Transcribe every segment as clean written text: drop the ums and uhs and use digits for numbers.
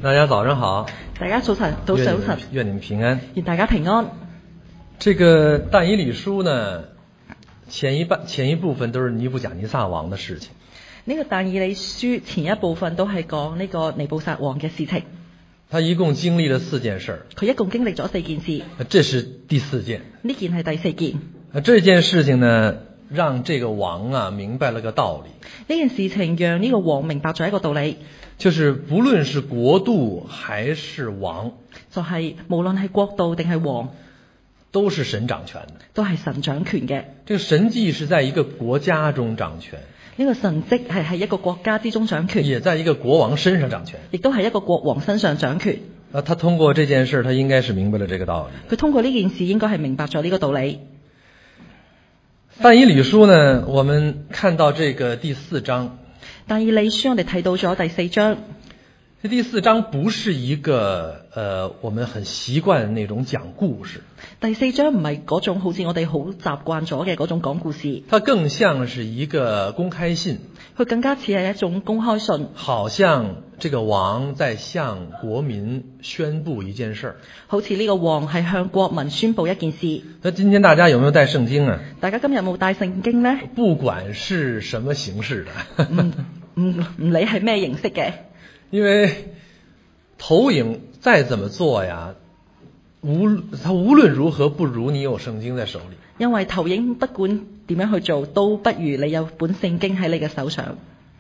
大家早上好， 大家早晨， 愿你們平安， 願大家平安。 這個但以理書呢，前一部分都是尼布甲尼撒王的事情。 呢個但以理書前一部分都係講呢個尼布撒王嘅事情。 他一共經歷了4件事。 佢一共經歷咗4件事。 這是第4件。 呢件係第4件。 這件事情呢，讓這個王啊明白了個道理。 呢件事情讓呢個王明白咗一個道理， 就是不論是國度還是王， 就係無論係國度定係王， 都是神掌權的， 都係神掌權嘅。 這個神蹟是在一個國家中掌權， 呢個神蹟係喺一個國家之中掌權， 也在一個國王身上掌權， 亦都係一個國王身上掌權。 他通過這件事，他應該是明白了這個道理。 佢通過呢件事應該係明白咗呢個道理。 但以理書呢，我們看到這個第4章。 但以理書我哋睇到咗第4章。 這第4章不是一個我們很習慣的那種講故事。 第4章唔係嗰種好似我哋好習慣咗嘅嗰種講故事。 它更像是一個公開信。 佢更加似係一種公開信。 好像這個王在向國民宣布一件事。 好似呢個王係向國民宣布一件事。 那今天大家有沒有帶聖經啊？ 大家今日有冇帶聖經呢？ 不管是什麼形式的。 唔理係咩形式嘅。 因為投影再怎麼做呀，它無論如何不如你有聖經在手裏。 因為投影不管點樣去做，都不如你有本聖經喺你嘅手上。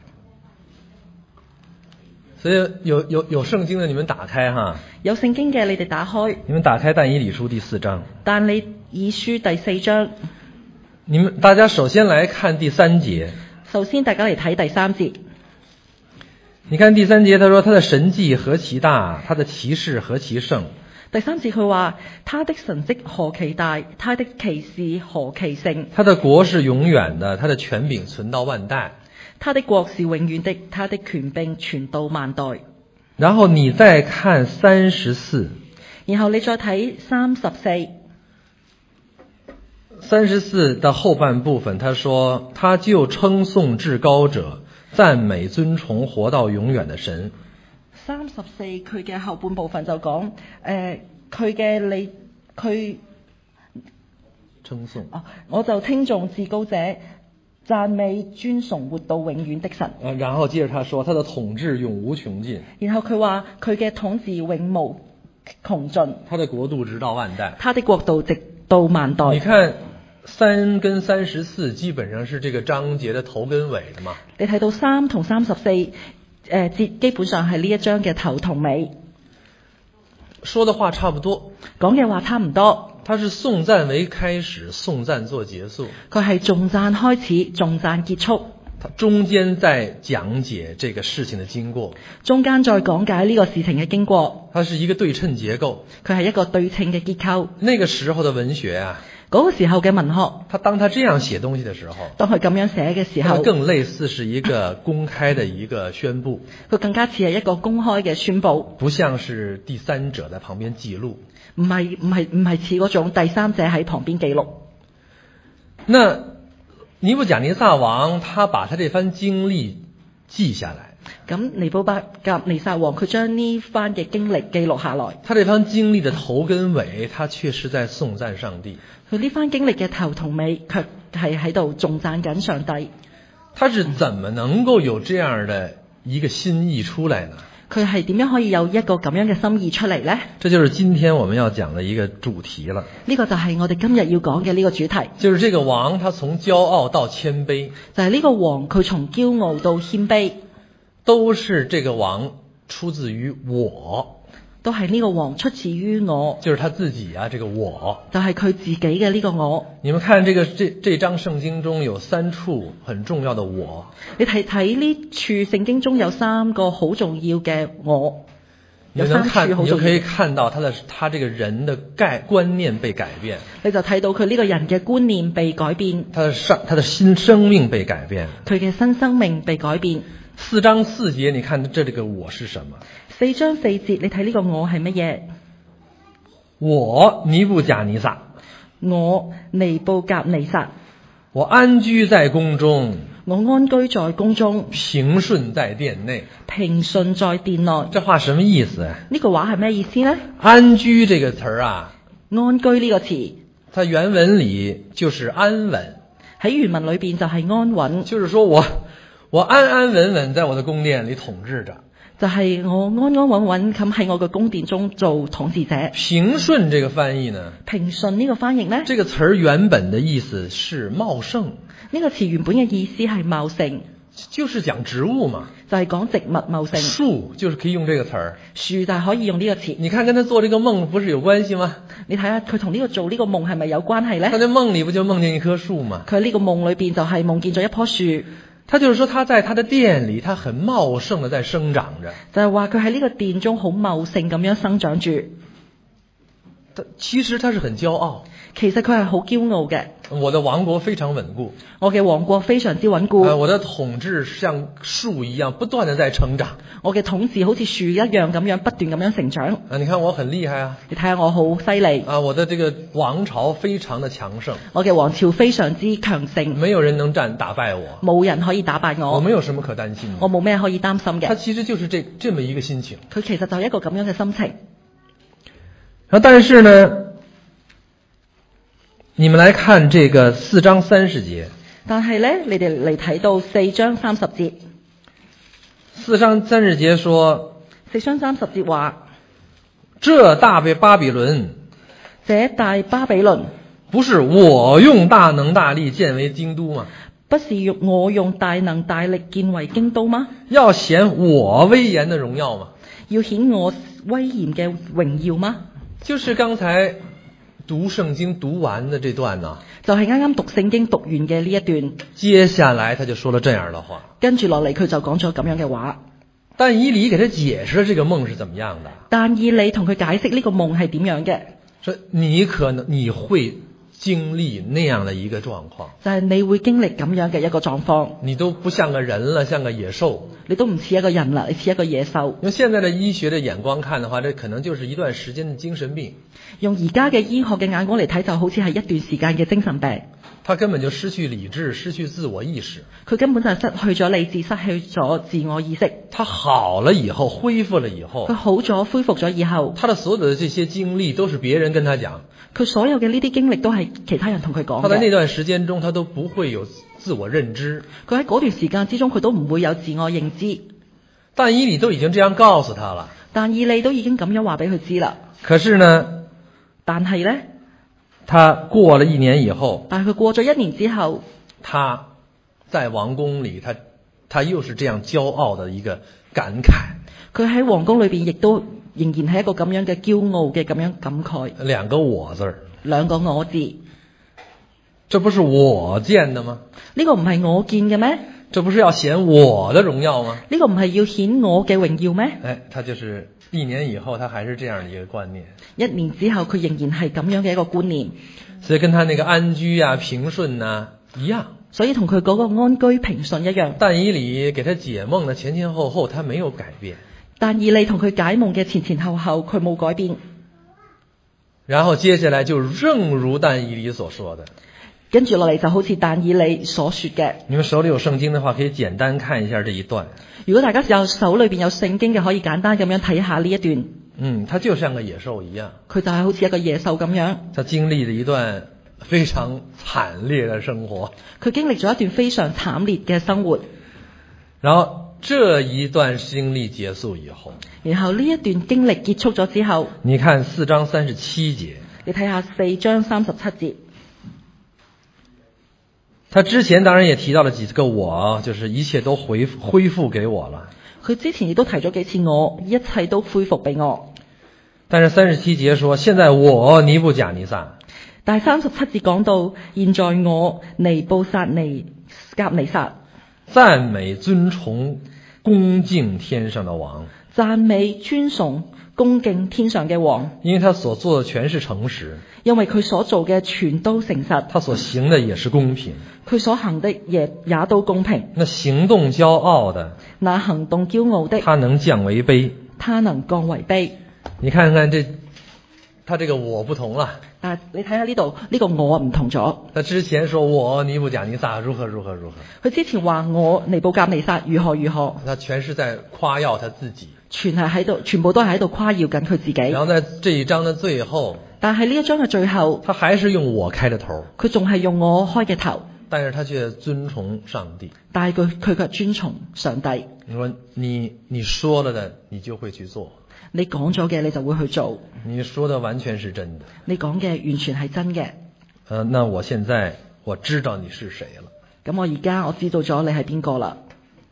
所以有聖經的你們打開哈。 有聖經嘅你哋打開。 你們打開但以理書第4章。 但以理書第4章。 大家首先來看第3節。 首先大家嚟睇第3節。 你看第3節，他說他的神蹟何其大，他的奇事何其盛。 第3節佢話他的神蹟何其大，他的奇事何其盛。 他的國是永遠的，他的權柄存到萬代。 他的國是永遠的，他的權柄傳到萬代。 然後你再看34。 然後你再睇34。 34的後半部分，他說他就稱頌至高者，讚美尊崇活到永遠的神。 34佢嘅後半部分就講佢稱頌。 我就稱頌至高者，讚美尊崇活到永遠的神。 然後接着他說他的統治永無窮盡。 然後佢話佢嘅統治永無窮盡。 他的國度直到萬代。 他的國度直到萬代。 你看3跟34基本上是這個章節的頭跟尾的嘛。 你睇到3同34節基本上係呢一章嘅頭同尾。 說的話差不多。 講嘅話差唔多。 它是頌讚為開始，頌讚做結束。 佢係頌讚開始，頌讚結束。 它中間在講解這個事情的經過。 中間再講解呢個事情嘅經過。 它是一個對稱結構。 佢係一個對稱嘅結構。 那個時候的文學啊。 嗰個時候嘅文學， 當他這樣寫東西的時候， 當佢咁樣寫嘅時候， 更類似是一個公開的一個宣布。 佢更加似係一個公開嘅宣布， 不像是第三者在旁邊記錄。 唔係似嗰種第三者喺旁邊記錄。 那尼布甲尼撒王他把他這番經歷記下來。 咁尼布甲尼撒王佢將呢番嘅經歷記錄下來。 他這番經歷的頭跟尾，他卻是在頌讚上帝。 佢呢番經歷嘅頭同尾，卻係喺度頌讚緊上帝。 他是怎麼能夠有這樣的一個心意出來呢？ 佢係點樣可以有一個咁樣嘅心意出嚟呢？ 這就是今天我們要講的一個主題了。 呢個就係我哋今日要講嘅呢個主題。 就是這個王，他從驕傲到謙卑。 就係呢個王，佢從驕傲到謙卑。 都是這個王出自於我， 都係呢個王出自於我， 就是他自己啊，這個我， 就係佢自己嘅呢個我。 你們看這章聖經中有3處很重要的我， 你睇呢處聖經中有3個好重要嘅我，有3處好重要。 你就可以看到他這個人的觀念被改變， 你就睇到佢呢個人嘅觀念被改變， 他的新生命被改變， 佢嘅新生命被改變。 4章4節，你看這個我是什麼 ？4章4節，你睇呢個我係乜嘢？ 我尼布甲尼撒， 我尼布甲尼撒， 我安居在宮中， 我安居在宮中， 平順在殿內。 平順在殿內。 這話什麼意思啊？ 呢句話係咩意思呢？ 安居這個詞兒啊， 安居呢個詞它原文裏就是安穩， 喺原文裏邊就係安穩， 就是說我安安穩穩在我的宮殿裏統治着。 就係我安安穩穩咁喺我嘅宮殿中做統治者。 平順這個翻譯呢？ 平順呢個翻譯呢？ 這個詞兒原本的意思是茂盛。 呢個詞原本嘅意思係茂盛， 就是講植物嘛， 就係講植物茂盛。 樹就是可以用這個詞兒， 樹就係可以用呢個詞。 你看跟他做這個夢不是有關係嗎？ 你睇下佢同呢個做呢個夢係咪有關係呢？ 他在夢裏不就夢見一棵樹嗎？ 佢喺呢個夢裏邊就係夢見咗一棵樹。 他就是說他在他的殿裏，他很茂盛的在生長着。 就係話佢喺呢個殿中好茂盛咁樣生長住。 其實他是很驕傲。 其實佢係好驕傲嘅。 我的王國非常穩固。 我嘅王國非常之穩固。 我的統治像樹一樣不斷的在成長。 我嘅統治好似樹一樣咁樣不斷咁樣成長。 你看我很厲害啊。 你睇下我好犀利。 我的這個王朝非常的強盛。 我嘅王朝非常之強盛。 沒有人能打敗我。 冇人可以打敗我。 我沒有什麼可擔心的。 我冇咩可以擔心嘅。 他其實就是這麼一個心情。 佢其實就係一個咁樣嘅心情。 但是呢，你們來看這個4章30節。 但係呢，你哋嚟睇到4章30節。 4章30節說 ，4章30節話， 這大巴比倫， 這大巴比倫， 不是我用大能大力建為京都嗎？ 不是我用大能大力建為京都嗎？ 要顯我威嚴的榮耀嗎？ 要顯我威嚴嘅榮耀嗎？ 就是剛才讀聖經讀完的這段呢， 就係啱啱讀聖經讀完嘅呢一段。 接下來他就說了這樣的話， 跟住落嚟佢就講咗咁樣嘅話。 但以理給他解釋了這個夢是怎麼樣的。 但以理同佢解釋呢個夢係點樣嘅。 說你會經歷那樣的一個狀況， 就係你會經歷咁樣嘅一個狀況。 你都不像個人了，像個野獸。 你都唔似一個人啦，你似一個野獸。 用現在的醫學的眼光看的話，這可能就是一段時間的精神病。 用而家嘅醫學嘅眼光嚟睇，就好似係一段時間嘅精神病。 他根本就失去理智，失去自我意識。 佢根本就係失去咗理智，失去咗自我意識。 他好了以後，恢復了以後， 佢好咗，恢復咗以後， 他的所有的這些經歷都是別人跟他講。 佢所有嘅呢啲經歷都係其他人同佢講嘅。 他在那段時間中，他都不會有自我認知。 佢喺嗰段時間之中，佢都唔會有自我認知。 但以理都已經這樣告訴他了。 但以理都已經咁樣話俾佢知啦。 可是呢？ 但係呢？ 他過了1年以後， 但係佢過咗1年之後， 他在王宮裏，他又是這樣驕傲的一個感慨。 佢喺皇宮裏邊亦都仍然係一個咁樣嘅驕傲嘅咁樣感慨。 兩個我字， 兩個我字， 這不是我建的嗎？ 呢個唔係我建嘅咩？ 這不是要顯我的榮耀嗎？ 呢個唔係要顯我嘅榮耀咩？ 他就是1年以後，他還是這樣的一個觀念。 1年之後，佢仍然係咁樣嘅一個觀念。 所以跟他那個安居啊、平順啊一樣。 所以同佢嗰個安居平順一樣。 但以理給他解夢的前前後後，他沒有改變。 但以理同佢解夢嘅前前後後，佢冇改變。 然後接下來就正如但以理所說的。 跟住落嚟就好似但以理所說嘅。 你們手裏有聖經的話，可以簡單看一下這一段。 如果大家手裏邊有聖經嘅，可以簡單咁樣睇下呢一段。 他就像個野獸一樣。 佢就係好似一個野獸咁樣。 他經歷了一段非常慘烈的生活。 佢經歷咗一段非常慘烈嘅生活。 然後這一段經歷結束以後， 然後呢一段經歷結束咗之後， 你看4章37節。 你睇下4章37節。 他之前當然也提到了幾個我，就是一切都恢復給我了。 佢之前亦都提咗幾次我，一切都恢復俾我。 但是37節說，現在我尼布甲尼撒。 但係37節講到，現在我尼布撒尼甲尼撒， 讚美尊崇恭敬天上的王。 讚美尊崇恭敬天上嘅王， 因為他所做的全是誠實， 因為佢所做嘅全都誠實， 他所行的也是公平， 佢所行的也都公平。 那行動驕傲的， 那行動驕傲的， 他能降為卑， 他能降為卑。 你看看他這個我不同了。 但係你睇下呢度，呢個我唔同咗。 他之前說我尼布甲尼撒如何如何如何， 佢之前話我尼布甲尼撒如何如何， 他全是在誇耀他自己。 全部都係喺度誇耀緊佢自己。 然後在這一章的最後， 但係呢一章嘅最後， 他還是用我開的頭， 佢仲係用我開嘅頭， 但是他卻尊崇上帝。 但係佢卻尊崇上帝。 你說你說了的，你就會去做。 你講咗嘅，你就會去做。 你說的完全是真的。 你講嘅完全係真嘅。 那我現在我知道你是誰了。 咁我而家我知道咗你係邊個啦。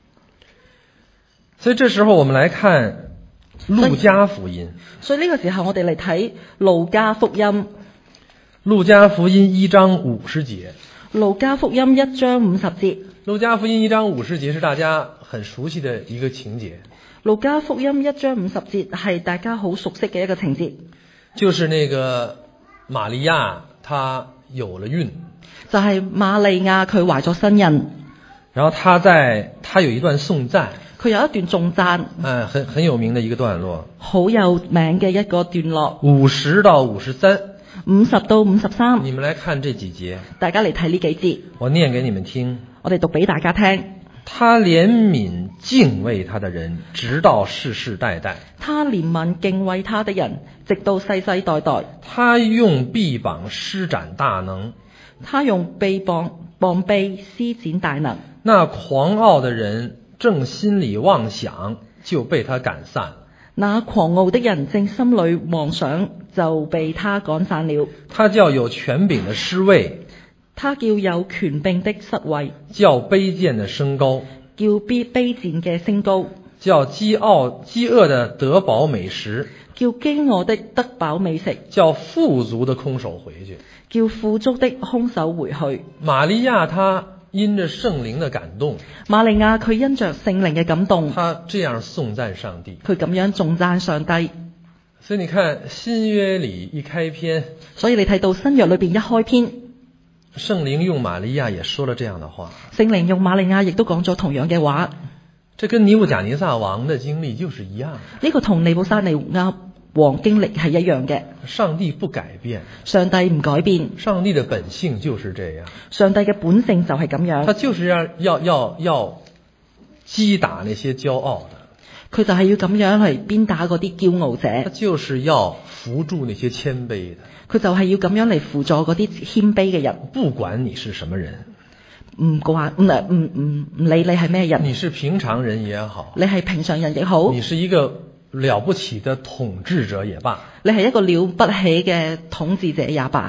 所以這時候我們來看路加福音。 所以呢個時候我哋嚟睇路加福音。 路加福音1章50節。 路加福音1章50節。 路加福音1章50節是大家很熟悉的一個情節。 路加福音1章50節係大家好熟悉嘅一個情節， 就是那個瑪利亞她有了孕， 就係瑪利亞佢懷咗身孕， 然後她有一段頌讚， 佢有一段頌讚， 很有名的一個段落， 好有名嘅一個段落 ，50到53， 50到53， 你們來看這幾節， 大家嚟睇呢幾節， 我念給你們聽， 我哋讀俾大家聽。 他憐憫敬畏他的人，直到世世代代。 他憐憫敬畏他的人，直到世世代代。 他用臂膀施展大能， 他用臂膀施展大能。 那狂傲的人正心裏妄想，就被他趕散了。 那狂傲的人正心裏妄想，就被他趕散了。 他叫有權柄的失位， 他叫有權柄的失位， 叫卑賤的升高， 叫卑賤嘅升高， 叫飢餓的得飽美食， 叫飢餓的得飽美食， 叫富足的空手回去， 叫富足的空手回去。 瑪利亞她因着聖靈的感動， 瑪利亞佢因着聖靈嘅感動， 她這樣頌讚上帝， 佢咁樣頌讚上帝。 所以你看新約裏一開篇， 所以你睇到新約裏邊一開篇， 聖靈用瑪利亞也說了這樣的話， 聖靈用瑪利亞亦都講咗同樣嘅話。 這跟尼布甲尼撒王的經歷就是一樣， 呢個同尼布撒尼亞王經歷係一樣嘅。 上帝不改變， 上帝唔改變， 上帝的本性就是這樣， 上帝嘅本性就係咁樣， 他就是要擊打那些驕傲的， 佢就係要咁樣嚟鞭打嗰啲驕傲者， 他就是要扶助那些謙卑的， 佢就係要咁樣嚟輔助嗰啲謙卑嘅人。 不管你是什麼人， 唔理你係咩人， 你是平常人也好， 你係平常人亦好， 你是一個了不起的統治者也罷， 你係一個了不起嘅統治者也罷，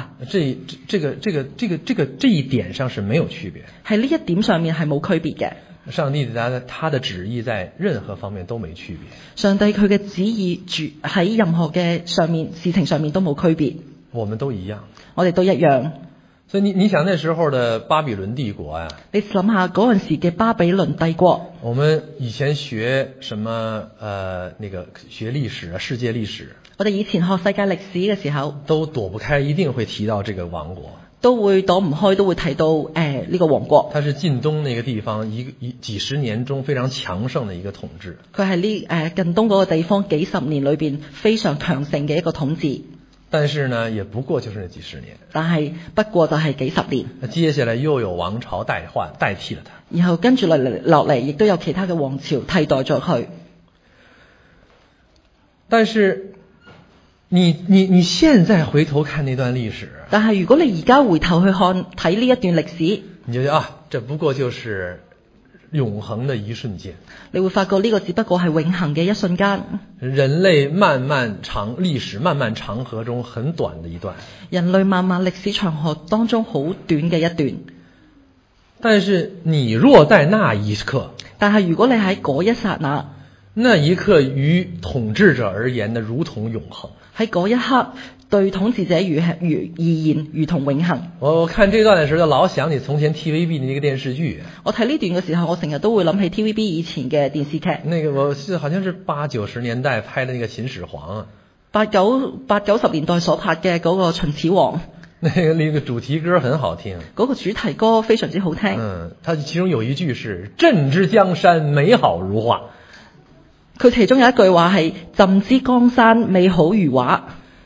這一點上是沒有區別， 喺呢一點上面係冇區別嘅。 上帝他的旨意在任何方面都沒區別， 上帝佢嘅旨意住喺任何嘅事情上面都冇區別， 我們都一樣， 我哋都一樣。 所以你想那時候的巴比倫帝國啊， 你諗下嗰陣時嘅巴比倫帝國， 我們以前學什麼學歷史啊，世界歷史， 我哋以前學世界歷史嘅時候， 都躲不開，一定會提到這個王國， 都會躲唔開，都會提到呢個王國。 它是近東那個地方幾十年中非常強盛的一個統治。 佢係近東嗰個地方幾十年裏邊非常強盛嘅一個統治。 但是呢，也不過就是那幾十年。 但係不過就係幾十年。 接下來又有王朝代替了它。 然後跟住落嚟，亦都有其他嘅王朝替代咗佢。 但是你現在回頭看那段歷史， 但係如果你而家回頭去睇呢一段歷史， 你就覺得這不過就是永恆的一瞬間。 你會發覺呢個只不過係永恆嘅一瞬間。 人類歷史漫漫長河中很短的一段。 人類漫漫歷史長河當中好短嘅一段。 但是你若在那一刻， 但係如果你喺嗰一剎那， 那一刻於統治者而言呢，如同永恆。 喺嗰一刻對統治者而言如同永恆。 我看這段的時候就老想起從前 TVB 的那個電視劇。我睇呢段嘅時候，我成日都會諗起 TVB 以前嘅電視劇。那個我記得好像是80、90年代拍的那個秦始皇啊。80、90年代所拍嘅嗰個秦始皇。那個主題歌很好聽。嗰個主題歌非常之好聽。它其中有一句是“朕之江山美好如畫”。佢其中有一句話係“朕之江山美好如畫”。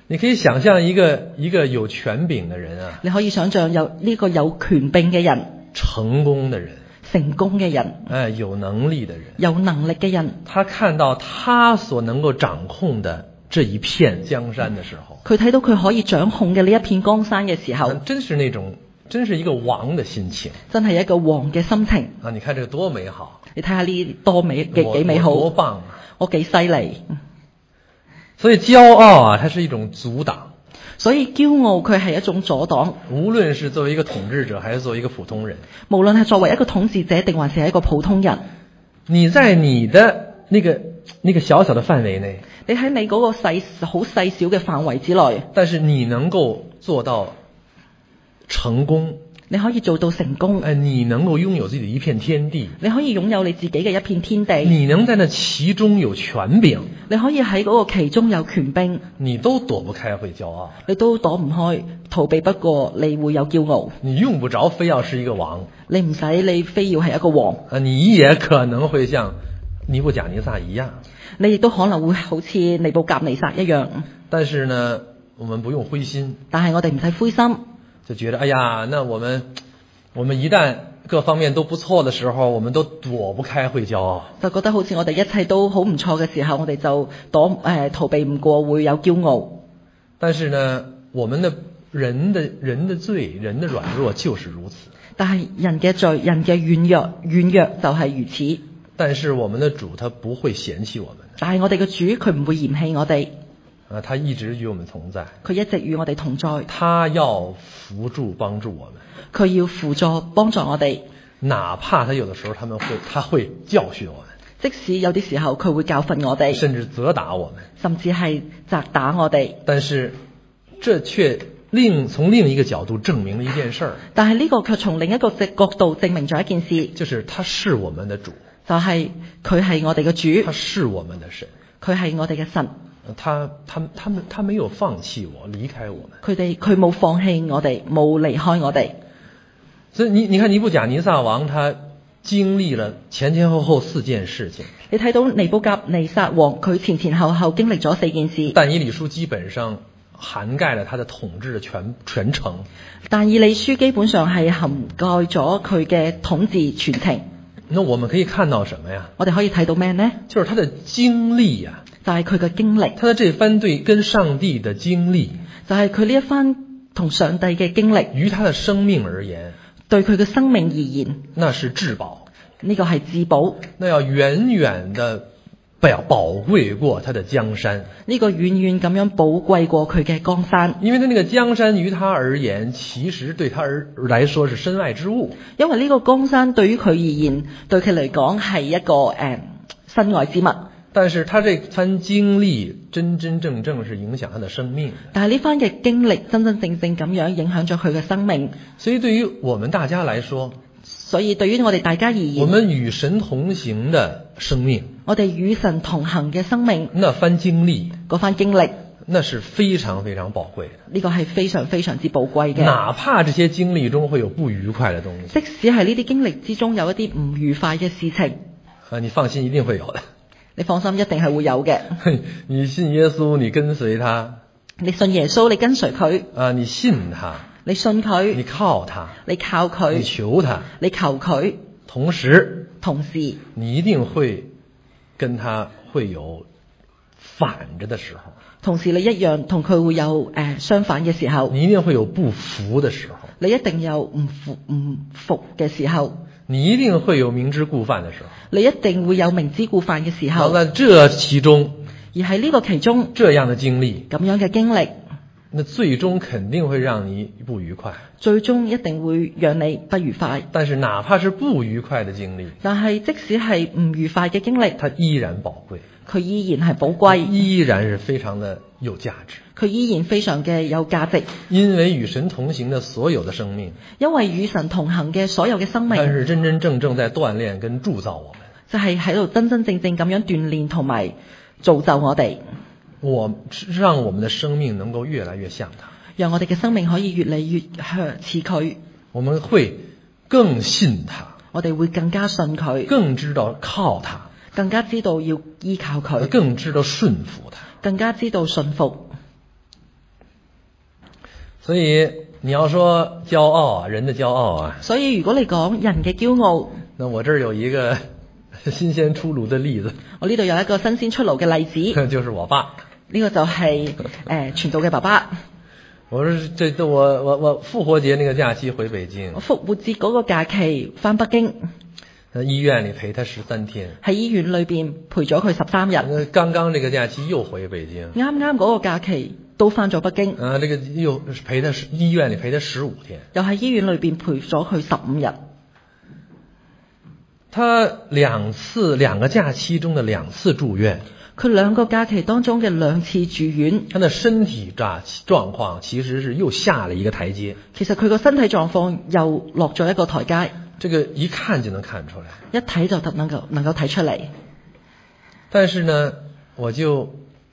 你可以想象一個有權柄的人啊， 你可以想象呢個有權柄嘅人， 成功的人， 成功嘅人， 有能力的人， 有能力嘅人， 他看到他所能夠掌控的這一片江山的時候， 佢睇到佢可以掌控嘅呢一片江山嘅時候， 真是一個王的心情， 真係一個王嘅心情啊！你看這個多美好， 你睇下呢多美幾美好， 多棒啊！ 我幾犀利。 所以驕傲啊，它是一種阻擋。 所以驕傲佢係一種阻擋。 無論是作為一個統治者，還是作為一個普通人， 無論係作為一個統治者，定還是係一個普通人， 你在你的那個小小的範圍內， 你喺你嗰個好細小嘅範圍之內， 但是你能夠做到成功， 你可以做到成功， 你能夠擁有自己的一片天地， 你可以擁有你自己嘅一片天地， 你能在那其中有權柄， 你可以喺嗰個其中有權柄， 你都躲不開會驕傲， 你都躲唔開，逃避不過你會有驕傲， 你用不着非要是一個王， 你唔使你非要係一個王， 你也可能會像尼布甲尼撒一樣， 你亦都可能會好似尼布甲尼撒一樣。 但是呢，我們不用灰心， 但係我哋唔使灰心， 就覺得哎呀，那我們一旦各方面都不錯的時候，我們都躲不開會驕傲， 就覺得好似我哋一切都好唔錯嘅時候，我哋就逃避唔過會有驕傲。 但是呢，我們的人的罪，人的軟弱就是如此。 但係人嘅罪，人嘅軟弱就係如此。 但是我們的主他不會嫌棄我們， 但係我哋嘅主佢唔會嫌棄我哋， 他一直與我們同在， 佢一直與我哋同在， 他要扶助幫助我們， 佢要輔助幫助我哋， 哪怕他有的時候他會教訓我們， 即使有啲時候佢會教訓我哋， 甚至責打我們， 甚至係責打我哋。 但是這卻從另一個角度證明了一件事， 但係呢個卻從另一個角度證明咗一件事， 就是他是我們的主， 就係佢係我哋嘅主， 他是我們的神， 佢係我哋嘅神， 他沒有放棄我，離開我們， 佢冇放棄我哋，冇離開我哋。 所以你看尼布甲尼撒王他經歷了前後4件事情， 你睇到尼布甲尼撒王佢前後經歷咗4件事， 但以理書基本上涵蓋了他的統治的全程， 但以理書基本上係涵蓋咗佢嘅統治全程。 那我們可以看到什麼呀？ 我哋可以睇到咩呢？ 就是他的經歷呀， 就係佢嘅經歷， 他的這番對跟上帝的經歷， 就係佢呢一番同上帝嘅經歷， 於他的生命而言， 對佢嘅生命而言， 那是至寶， 呢個係至寶， 那要遠遠的寶貴過他的江山， 呢個遠遠咁樣寶貴過佢嘅江山， 因為那個江山於他而言，其實對他來說是身外之物， 因為呢個江山對於佢而言，對佢嚟講係一個身外之物。 但是他這番經歷真正是影響他的生命， 但係呢番嘅經歷真正咁樣影響咗佢嘅生命。 所以對於我們大家來說， 所以對於我哋大家而言， 我們與神同行的生命， 我哋與神同行嘅生命， 那番經歷， 嗰番經歷， 那是非常非常寶貴的， 呢個係非常非常之寶貴嘅。 哪怕這些經歷中會有不愉快的東西， 即使係呢啲經歷之中有一啲唔愉快嘅事情， 你放心，一定會有的。 你放心，一定係會有嘅。 你信耶穌，你跟隨他； 你信耶穌，你跟隨佢。 你信他， 你信佢； 你靠他， 你靠佢； 你求他， 你求佢。 同時， 你一定會跟他會有反着的時候。 同時，你一樣同佢會有相反嘅時候。 你一定會有不服的時候。 你一定有唔服嘅時候。 你一定會有明知故犯的時候， 你一定會有明知故犯嘅時候。 在這其中， 而喺呢個其中， 這樣的經歷， 咁樣嘅經歷， 那最終肯定會讓你不愉快。 最終一定會讓你不愉快。 但是哪怕是不愉快的經歷， 但係即使係唔愉快嘅經歷， 它依然寶貴， 佢依然係寶貴， 依然是非常的有價值， 佢依然非常嘅有價值。 因為與神同行的所有的生命， 因為與神同行嘅所有嘅生命， 但是真正在鍛鍊跟鑄造我們， 就係喺度真正咁樣鍛鍊同埋造就我哋， 讓我們的生命能夠越來越像他， 讓我哋嘅生命可以越嚟越似佢， 我們會更信他， 我哋會更加信佢， 更知道靠他， 更加知道要依靠佢， 更知道順服他， 更加知道順服。 所以你要說驕傲啊，人的驕傲啊。 所以如果你講人嘅驕傲， 那我這兒有一個新鮮出爐的例子。 我呢度有一個新鮮出爐嘅例子， 就是我爸。 呢個就係傳道嘅爸爸。 我復活節那個假期回北京。 我復活節嗰個假期返北京。 喺醫院裏陪他13天。 喺醫院裏邊陪咗佢13日。 剛剛這個假期又回北京。 啱啱嗰個假期都返咗北京。 這個又陪他醫院裏陪他15天。 又喺醫院裏邊陪咗佢15日。 他兩個假期中的2次住院。 佢2個假期當中嘅2次住院。 他的身體狀況其實是又下了一個台階。 其實佢個身體狀況又落咗一個台階。 這個一看就能看出來。 一睇就能夠睇出嚟。 但是呢，我就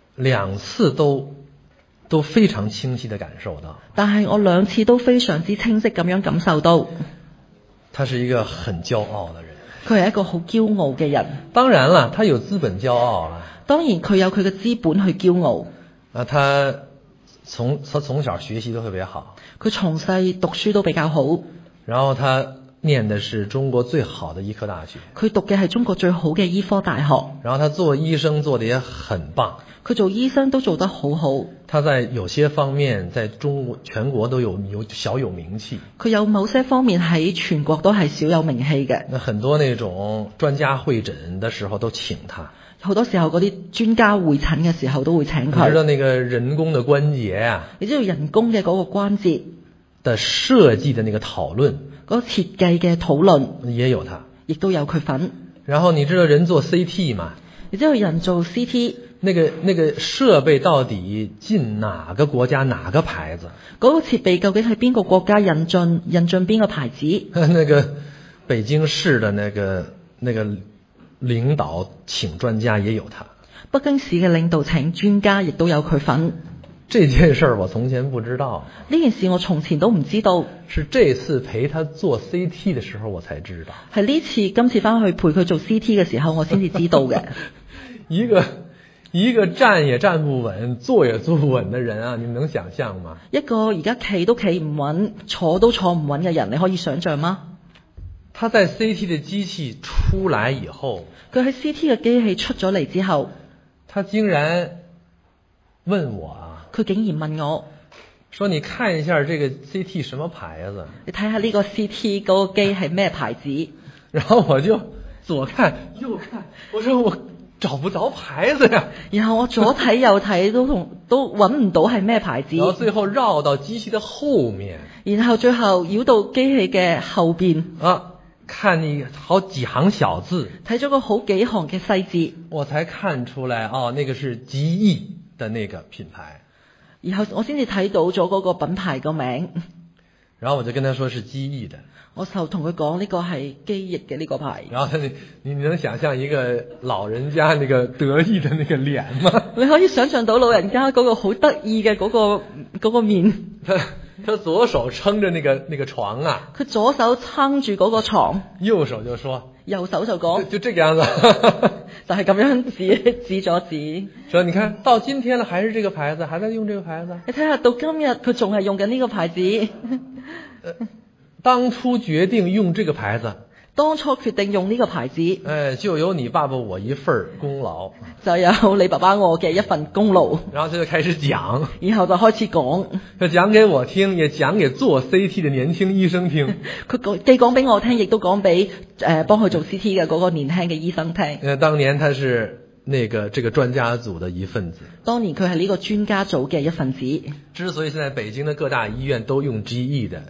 2次都非常清晰地感受到。 但係我2次都非常之清晰咁樣感受到。 他是一個很驕傲的人。 佢係一個好驕傲嘅人。 當然了，他有資本驕傲啊。 當然佢有佢嘅資本去驕傲。 他從小學習都特別好。 佢從細讀書都比較好。 然後他念的是中國最好的醫科大學。 佢讀嘅係中國最好嘅醫科大學。 然後他做醫生做得也很棒。 佢做醫生都做得好好。 他在有些方面在全國都小有名氣。 佢有某些方面喺全國都係小有名氣嘅。 那很多那種專家會診的時候都請他。 好多時候嗰啲專家會診嘅時候都會請佢。 你知道那個人工的關節啊？ 你知道人工嘅嗰個關節的設計的那個討論， 嗰個設計嘅討論也有他， 亦都有佢份。 然後你知道人做 CT 嘛？ 你知道人做 CT 那個設備到底進哪個國家哪個牌子？ 嗰個設備究竟係邊個國家引進邊個牌子？ 那個北京市的那個領導請專家也有他。 北京市嘅領導請專家亦都有佢份。 這件事我從前不知道。 呢件事我從前都唔知道。 是這次陪他做 CT 的時候我才知道。係今次翻去陪佢做 CT 嘅時候我先至知道嘅。 一個站也站不穩，坐也坐不穩的人啊，你能想象嗎？ 一個而家企都企唔穩，坐都坐唔穩嘅人，你可以想象嗎？ 他在 CT 的機器出來以後， 佢喺 CT 嘅機器出咗嚟之後， 他竟然問我啊， 佢竟然問我， 說你看一下這個 CT 什麼牌子？ 你睇下呢個 CT 嗰個機係咩牌子？ 然後我就左看右看，我說我找不着牌子呀。 然後我左睇右睇都揾唔到係咩牌子。 然後最後繞到機器的後面， 然後最後繞到機器嘅後邊啊。看你好幾行小字， 睇咗個好幾行嘅細字， 我才看出來哦，那個是機翼的那個品牌。 然後我先至睇到咗嗰個品牌個名。 然後我就跟他說是機翼的， 我就同佢講呢個係機翼嘅呢個牌。 然後你能想象一個老人家那個得意的那個臉嗎？ 你可以想象到老人家嗰個好得意嘅嗰個面。 他左手撐着那個床啊， 佢左手撐住嗰個床， 右手就說， 右手就講， 就這個樣子， 就係咁樣指咗指， 說你看到今天了，還是這個牌子，還在用這個牌子。 你睇下到今日佢仲係用緊呢個牌子。 當初決定用這個牌子， 當初決定用呢個牌子， 就有你爸爸我一份功勞， 就有你爸爸我嘅一份功勞。 然後他就開始講， 然後就開始講， 他講給我聽，也講給做 CT 的年輕醫生聽。 佢既講俾我聽，亦都講俾幫佢做 CT 嘅嗰個年輕嘅醫生聽。 當年他是這個專家組的一份子。 當年佢係呢個專家組嘅一份子。 之所以現在北京的各大醫院都用 GE 的，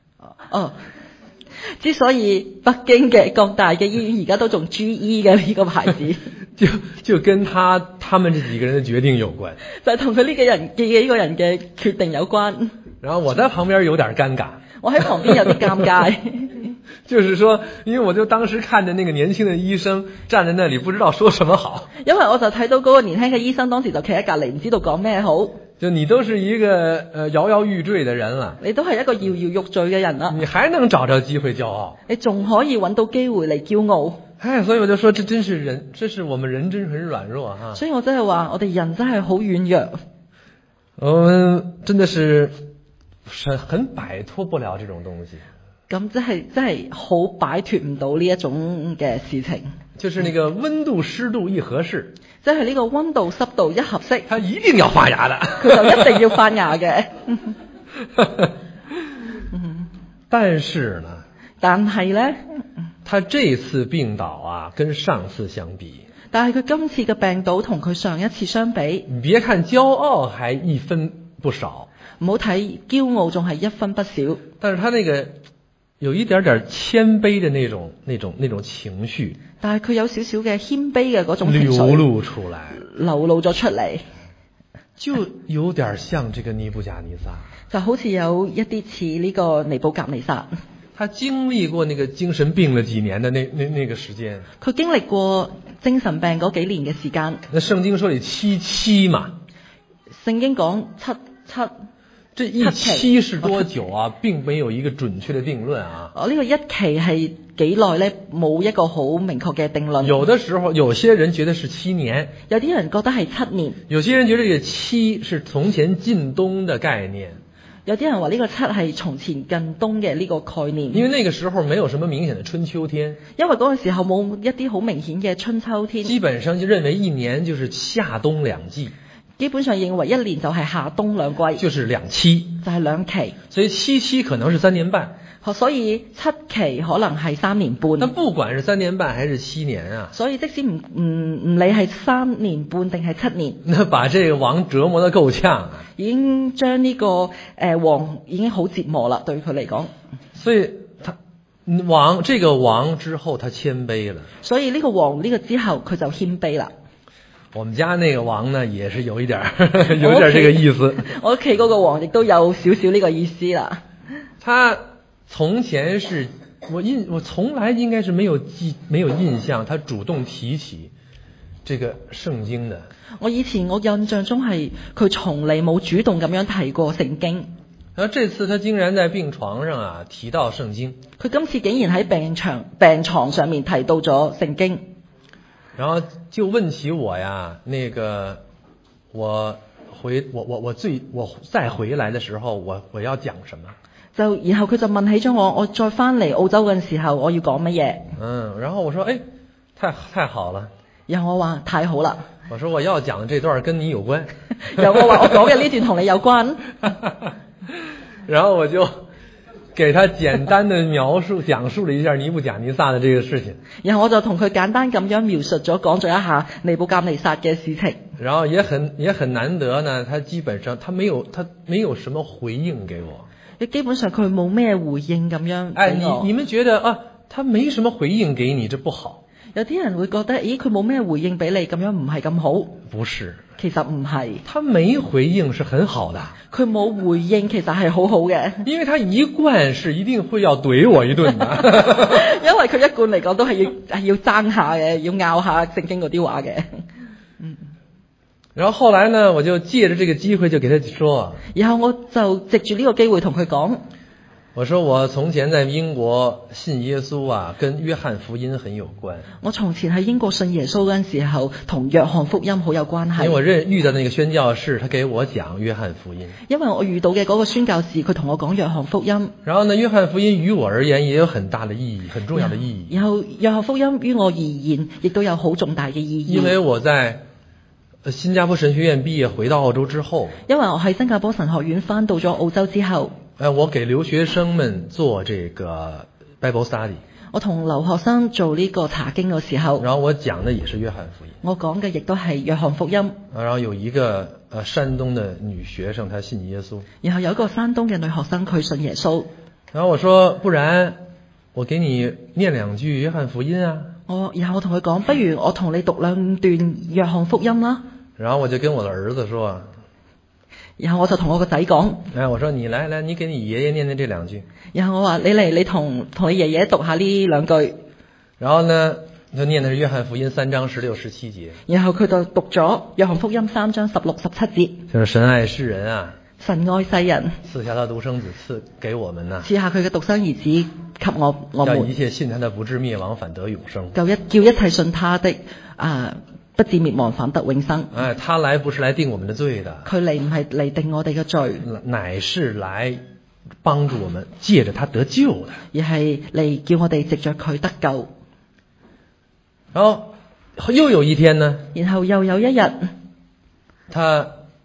之所以北京嘅各大嘅醫院而家都仲 GE 嘅呢個牌子， 就跟他們這幾個人的決定有關， 就係同佢呢幾個人嘅決定有關。 然後我在旁邊有點尷尬， 我喺旁邊有啲尷尬， 就是說，因為我就當時看着那個年輕的醫生站在那裡，不知道說什麼好。 因為我就睇到嗰個年輕嘅醫生當時就企喺隔離，唔知道講咩好。 就你都是一個搖搖欲墜的人了， 你都係一個搖搖欲墜嘅人啦， 你還能找着機會驕傲， 你仲可以揾到機會嚟驕傲。 所以我就說，這是我們人真是很軟弱哈。 所以我真係話，我哋人真係好軟弱。 我們真的是是很擺脫不了這種東西。 咁真係好擺脫唔到呢一種嘅事情。 就是那個溫度濕度一合適， 即係呢個溫度濕度一合適， 他一定要發芽的， 佢就一定要發芽嘅。 但是呢，他這次病倒啊，跟上次相比， 但係佢今次嘅病倒同佢上一次相比， 你別看驕傲還一分不少， 唔好睇驕傲仲係一分不少， 但是他那個有一點點謙卑的那種情緒， 但係佢有少少嘅謙卑嘅嗰種情緒流露出來， 流露咗出嚟， 就有點像這個尼布甲尼撒， 就好似有一啲似呢個尼布甲尼撒。 他經歷過那個精神病了幾年的那個時間， 佢經歷過精神病嗰幾年嘅時間。 那聖經說你7期嘛， 聖經講7。 這一期是多久啊？並沒有一個準確的定論啊。 呢個一期係幾耐呢？冇一個好明確嘅定論。 有的時候，有些人覺得是7年， 有啲人覺得係7年， 有些人覺得這個7是從前近東的概念。 有啲人話呢個7係從前近東嘅呢個概念。 因為那個時候沒有什麼明顯的春秋天， 因為嗰個時候冇一啲好明顯嘅春秋天。 基本上就認為一年就是夏冬2季。 基本上認為一年就係夏冬2季， 就是2期， 就係2期。 所以7期可能是3年半， 所以7期可能係3年半。 但不管是3年半還是7年啊， 所以即使唔理係3年半定係7年， 那把這個王折磨得夠嗆啊， 已經將呢個王已經好折磨啦，對佢嚟講。 所以這個王之後他謙卑了， 所以呢個王呢個之後佢就謙卑啦。 我們家那個王呢，也是有一點有點這個意思。 我屋企嗰個王亦都有少少呢個意思啦。 他從前是我從來應該是沒有印象，他主動提起這個聖經的。我印象中係佢從嚟冇主動咁樣提過聖經。 然後這次他竟然在病床上啊提到聖經。 佢今次竟然喺病床上面提到咗聖經。 然後就問起我呀，那個我再回來的時候，我要講什麼？ 然後佢就問起咗我再翻嚟澳洲嘅時候我要講乜嘢？然後我說太好了。 然後我話太好啦。 我說我要講的這段跟你有關。 然後我話我講嘅呢段同你有關。 然後我就給他簡單的講述了一下尼布甲尼撒的這個事情。 然後我就同佢簡單咁樣描述咗講咗一下尼布甲尼撒嘅事情。 然後也很難得呢，他基本上他沒有什麼回應給我。 基本上佢冇咩回應咁樣。 你們覺得啊，他沒什麼回應給你，這不好。 有啲人會覺得，咦，佢冇咩回應俾你，咁樣唔係咁好。 不是，其實唔係。 他沒回應是很好的。 佢冇回應其實係好好嘅。 因為他一貫是一定會要懟我一頓的。 因為佢一貫嚟講都係要爭下嘅，要拗下聖經嗰啲話嘅。 然後後來呢，我就借着這個機會就給他說。 然後我就藉住呢個機會同佢講。 我說我從前在英國信耶穌啊，跟約翰福音很有關。 我從前喺英國信耶穌嗰陣時候，同約翰福音好有關係。 因為我遇到那個宣教士，他給我講約翰福音。 因為我遇到嘅嗰個宣教士，佢同我講約翰福音。 然後呢，約翰福音於我而言也有很大的意義，很重要的意義。 然後約翰福音於我而言，亦都有好重大嘅意義。 因為我在新加坡神學院畢業回到澳洲之後， 因為我喺新加坡神學院返到咗澳洲之後。 我給留學生們做這個 Bible study。 我同留學生做呢個查經嘅時候， 然後我講的也是約翰福音。 我講嘅亦都係約翰福音。 然後有一個山東的女學生，她信耶穌。 然後有一個山東嘅女學生，佢信耶穌。 然後我說，不然我給你念2句約翰福音啊。 然後我同佢講，不如我同你讀2段約翰福音啦。 然後我就跟我的兒子說。 然後我就同我個仔講， 我說你來，你給你爺爺念這2句。 然後我話你嚟，你同你爺爺讀下呢2句。 然後呢，就念的是約翰福音3章16、17節。 然後佢就讀咗約翰福音3章16、17節。 就是神愛世人啊， 神愛世人， 賜下他獨生子賜給我們啊， 賜下佢嘅獨生兒子給我們， 叫一切信他的不至滅亡，反得永生。 叫一切信他的不至滅亡，反得永生。 他來不是來定我們的罪的， 佢嚟唔係嚟定我哋嘅罪， 乃是來幫助我們借着他得救的， 而係嚟叫我哋藉着佢得救。 然後又有一天呢， 然後又有一日， 他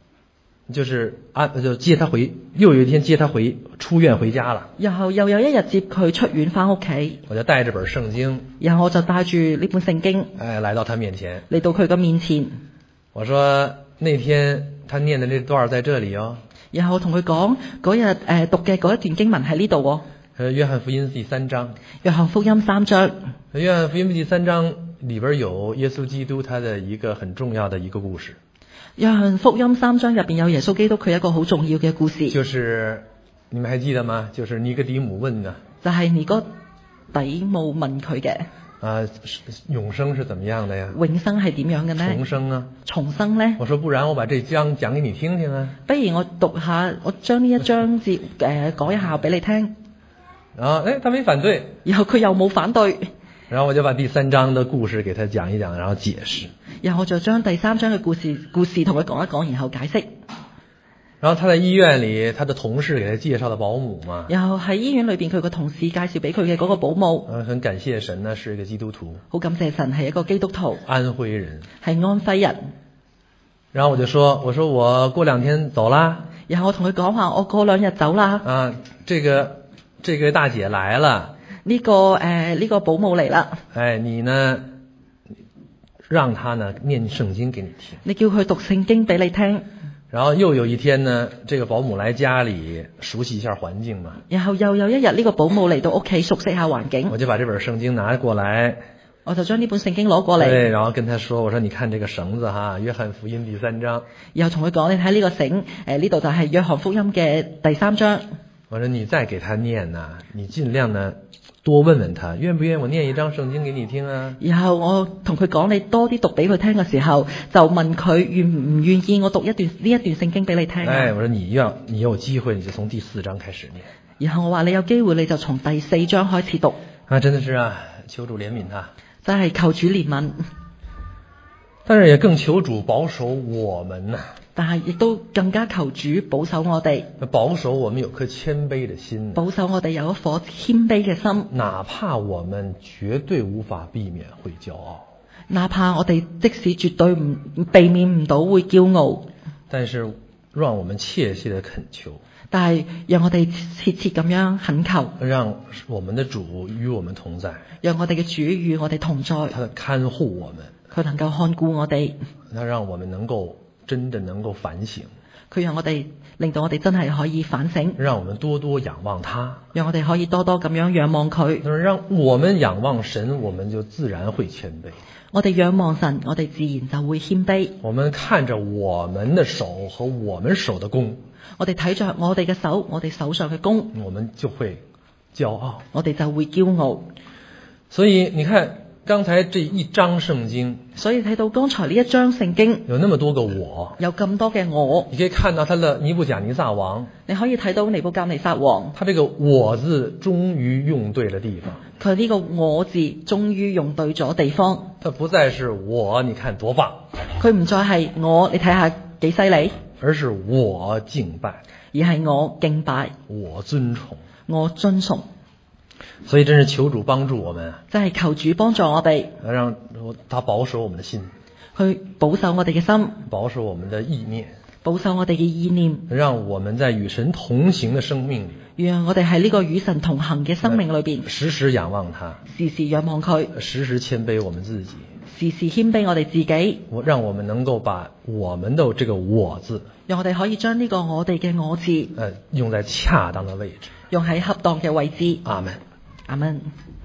就接他回，又有一天接他回出院回家了。 然後又有一日接佢出院翻屋企， 我就帶着本聖經， 然後我就帶住呢本聖經， 來到他面前， 嚟到佢嘅面前。 我說那天他念的那段在這裡哦。 然後同佢講嗰日讀嘅嗰一段經文喺呢度喎。 約翰福音第3章。 約翰福音3章。 約翰福音第3章裡邊有耶穌基督他的一個很重要的一個故事。 約翰福音3章入邊有耶穌基督佢一個好重要嘅故事。 就是你們還記得嗎？就是尼哥底母問的。 就係尼哥底母問佢嘅。 永生是怎麼樣的呀？ 永生係點樣嘅呢？ 重生啊。 重生呢？ 我說不然我把這章講給你聽聽啊。 不如我讀下，我將呢一章節講一下俾你聽。 然後他沒反對。 然後佢又冇反對。 然後我就把第3章的故事給他講一講，然後解釋。 然後我就將第3章嘅故事同佢講一講，然後解釋。 然後他在醫院裡，他的同事給他介紹的保姆嘛。 然後喺醫院裏邊，佢個同事介紹俾佢嘅嗰個保姆。 很感謝神呢，是一個基督徒。 好感謝神係一個基督徒。 安徽人。 係安徽人。 然後我就說，我過2天走啦。 然後我同佢講話，我過2日走啦。 這個大姐來了。 呢個保姆嚟啦。 你呢，讓他呢念聖經給你聽。 你叫佢讀聖經俾你聽。 然後又有一天呢，這個保姆來家裡熟悉一下環境嘛。 然後又有一日，呢個保姆嚟到屋企熟悉下環境。 我就把這本聖經拿過來。 我就將呢本聖經攞過嚟。 對，然後跟他說，我說你看這個繩子哈，約翰福音第3章。 然後同佢講，你睇呢個繩，呢度就係約翰福音嘅第3章。 我說你再給他念啊，你盡量呢多問問他，願不願我念一章聖經給你聽啊。 然後我同佢講，你多啲讀俾佢聽嘅時候，就問佢願唔願意我讀呢一段聖經俾你聽。 我說你有機會你就從第4章開始念。 然後我話你有機會你就從第4章開始讀。 真的是啊，求主憐憫他。 真係求主憐憫。 但是也更求主保守我們呐。 但係亦都更加求主保守我哋。 保守我們有顆謙卑的心。 保守我哋有一顆謙卑嘅心。 哪怕我們絕對無法避免會驕傲。 哪怕我哋即使絕對避免唔到會驕傲。 但是讓我們切切的懇求。 但係讓我哋切切咁樣懇求。 讓我們的主與我們同在。 讓我哋嘅主與我哋同在。 他看護我們。 佢能夠看顧我哋。 他讓我們真的能夠反省。 佢讓我哋令到我哋真係可以反省。 讓我們多多仰望他。 讓我哋可以多多咁樣仰望佢。 讓我們仰望神，我們就自然會謙卑。 我哋仰望神，我哋自然就會謙卑。 我們看着我們的手和我們手的工。 我哋睇着我哋嘅手，我哋手上嘅工。 我們就會驕傲。 我哋就會驕傲。 所以你看。剛才這一章聖經， 所以睇到剛才呢一章聖經有那麼多個我， 有咁多嘅我， 你可以看到他的尼布甲尼撒王， 你可以睇到尼布甲尼撒王， 他這個我字終於用對了地方， 佢呢個我字終於用對咗地方， 他不再是我，你看多棒， 佢唔再係我，你睇下幾犀利， 而是我敬拜， 而係我敬拜， 我尊崇， 我尊崇。 所以真是求主幫助我們， 真係求主幫助我哋， 讓他保守我們的心， 去保守我哋嘅心， 保守我們的意念， 保守我哋嘅意念， 讓我們在與神同行的生命裏， 讓我哋喺呢個與神同行嘅生命裏邊， 時時仰望他， 時時仰望佢， 時時謙卑我們自己， 時時謙卑我哋自己， 讓我們能夠把我們的這個我字， 讓我哋可以將呢個我哋嘅我字， 用在恰當的位置， 用喺恰當嘅位置。 阿門。 阿門。